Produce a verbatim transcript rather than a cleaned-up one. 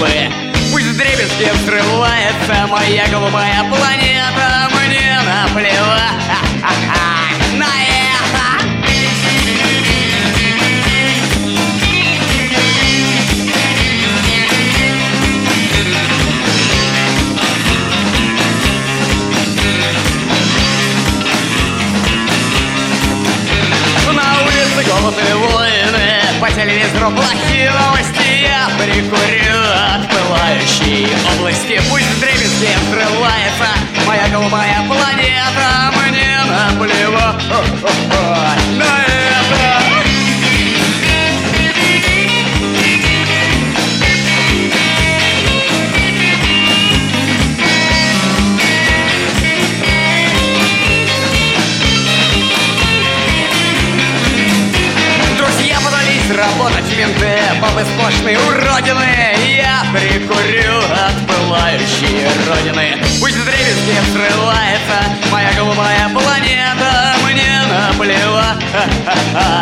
могилы. Пусть вдребезги взрывается моя голубая планета, мне наплевать на это. На улице голодные войны, по телевизору плохие новости, я прикурю от пылающей области. Пусть вдребезги взрывается моя голубая планета, мне наплевать на это. Работать менты, бабы сплошные уродины, я прикурю от пылающей родины. Пусть вдребезги взрывается моя голубая планета, мне наплевать